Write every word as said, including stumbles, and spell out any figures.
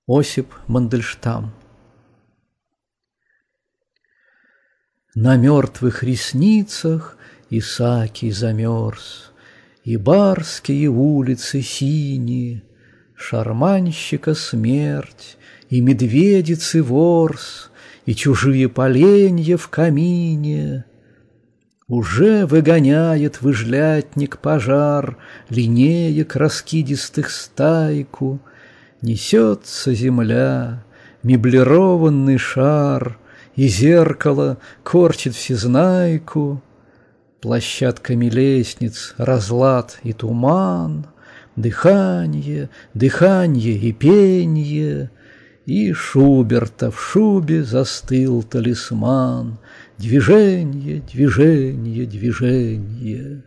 Осип Мандельштам. На мертвых ресницах Исаакий замерз, И барские улицы синие, Шарманщика смерть, и медведицы ворс, И чужие поленья в камине. Уже выгоняет выжлятник пожар Линеек раскидистых стайку, Несется земля, меблированный шар, И зеркало корчит всезнайку. Площадками лестниц разлад и туман, Дыханье, дыханье и пенье, И Шуберта в шубе застыл талисман. Движенье, движенье, движенье.